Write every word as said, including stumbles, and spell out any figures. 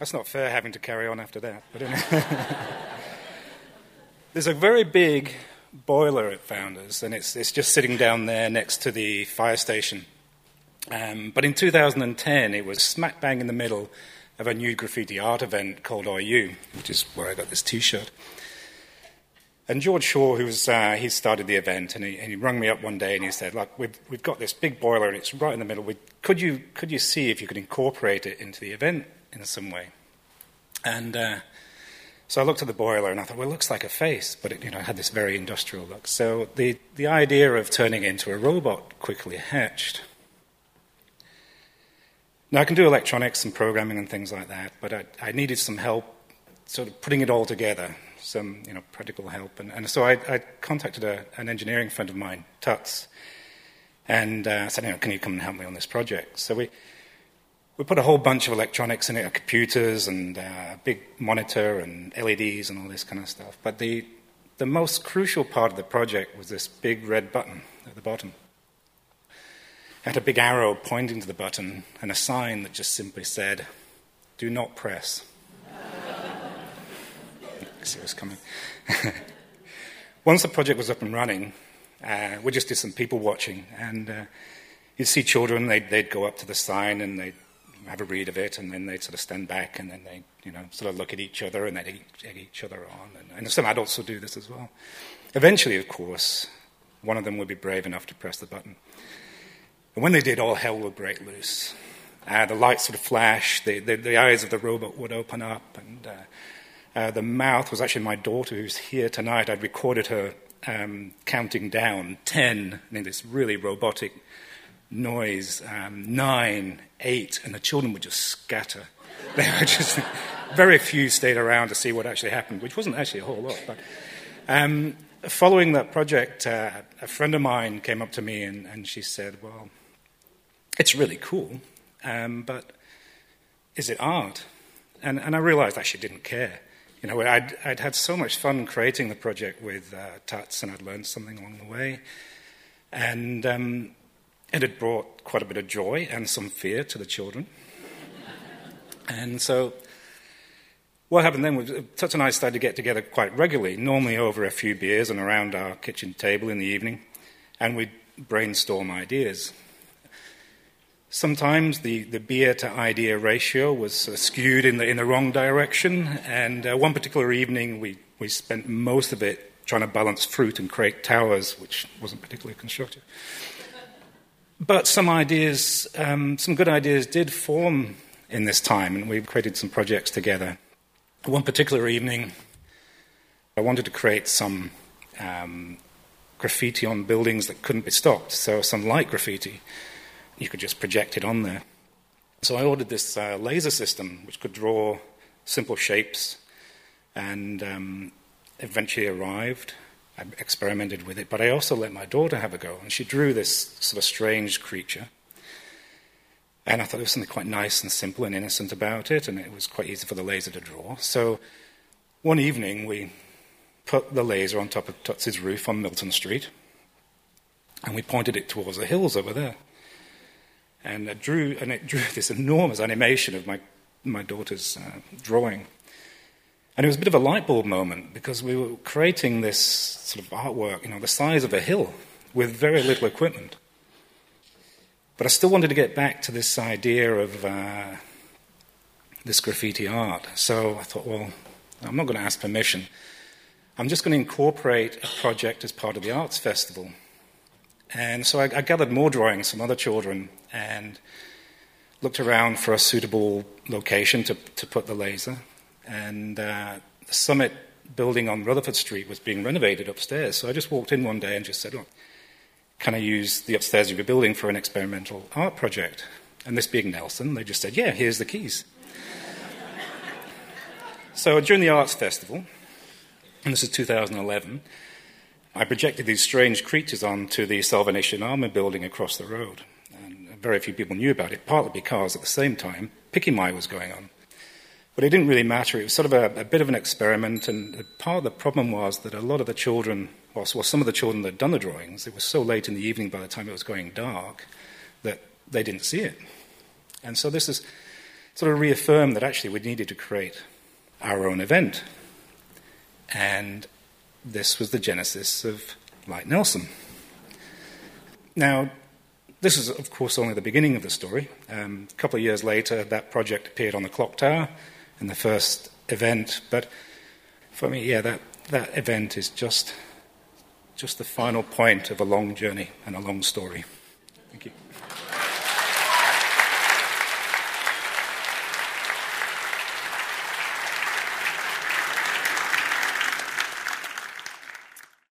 That's not fair having to carry on after that. But anyway. There's a very big boiler at Founders, and it's it's just sitting down there next to the fire station. Um, but in two thousand ten, it was smack bang in the middle of a new graffiti art event called O U, which is where I got this T-shirt. And George Shaw, who was uh, he started the event, and he, and he rung me up one day and he said, "Look, we've we've got this big boiler, and it's right in the middle. We, could you could you see if you could incorporate it into the event in some way?" And uh, so I looked at the boiler and I thought, well, it looks like a face, but it, you know, it had this very industrial look. So the, the idea of turning it into a robot quickly hatched. Now, I can do electronics and programming and things like that, but I, I needed some help sort of putting it all together, some you know practical help. And, and so I, I contacted a, an engineering friend of mine, Tuts, and uh, said, you know, can you come and help me on this project? So we... We put a whole bunch of electronics in it, computers and uh, a big monitor and L E Ds and all this kind of stuff. But the, the most crucial part of the project was this big red button at the bottom. It had a big arrow pointing to the button and a sign that just simply said, "Do not press." See what's coming. Once the project was up and running, uh, we just did some people watching. And uh, you'd see children, they'd, they'd go up to the sign and they'd have a read of it, and then they'd sort of stand back, and then they, you know, sort of look at each other, and they'd egg each other on. And, and some adults will do this as well. Eventually, of course, one of them would be brave enough to press the button. And when they did, all hell would break loose. Uh, the lights would flash, the, the, the eyes of the robot would open up, and uh, uh, the mouth was actually my daughter, who's here tonight. I'd recorded her um, counting down ten in this really robotic noise, um, nine, eight, and the children would just scatter. They were just, very few stayed around to see what actually happened, which wasn't actually a whole lot. But um, following that project, uh, a friend of mine came up to me and, and she said, well, it's really cool, um, but is it art? And, and I realized I actually didn't care. You know, I'd, I'd had so much fun creating the project with uh, Tuts, and I'd learned something along the way. And um, it had brought quite a bit of joy and some fear to the children. And so what happened then was Tuts and I started to get together quite regularly, normally over a few beers and around our kitchen table in the evening, and we'd brainstorm ideas. Sometimes the, the beer-to-idea ratio was uh, skewed in the, in the wrong direction, and uh, one particular evening we, we spent most of it trying to balance fruit and create towers, which wasn't particularly constructive. But some ideas, um, some good ideas did form in this time, and we created some projects together. One particular evening, I wanted to create some um, graffiti on buildings that couldn't be stopped, so some light graffiti. You could just project it on there. So I ordered this uh, laser system, which could draw simple shapes, and um, eventually arrived. I experimented with it, but I also let my daughter have a go, and she drew this sort of strange creature. And I thought there was something quite nice and simple and innocent about it, and it was quite easy for the laser to draw. So one evening, we put the laser on top of Tuts' roof on Milton Street, and we pointed it towards the hills over there. And it drew, and it drew this enormous animation of my, my daughter's uh, drawing. And it was a bit of a light bulb moment, because we were creating this sort of artwork, you know, the size of a hill, with very little equipment. But I still wanted to get back to this idea of uh, this graffiti art. So I thought, well, I'm not going to ask permission. I'm just going to incorporate a project as part of the Arts Festival. And so I, I gathered more drawings from other children and looked around for a suitable location to, to put the laser. And uh, the Summit building on Rutherford Street was being renovated upstairs. So I just walked in one day and just said, look, can I use the upstairs of your building for an experimental art project? And this being Nelson, they just said, yeah, here's the keys. So during the Arts Festival, and this is two thousand eleven, I projected these strange creatures onto the Salvation Army building across the road. And very few people knew about it, partly because at the same time, Pikimai was going on. But it didn't really matter. It was sort of a, a bit of an experiment, and part of the problem was that a lot of the children, well, some of the children that had done the drawings, it was so late in the evening by the time it was going dark that they didn't see it. And so this is sort of reaffirmed that actually we needed to create our own event. And this was the genesis of Light Nelson. Now, this is, of course, only the beginning of the story. Um, a couple of years later, that project appeared on the clock tower in the first event. But for me, yeah, that, that event is just, just the final point of a long journey and a long story.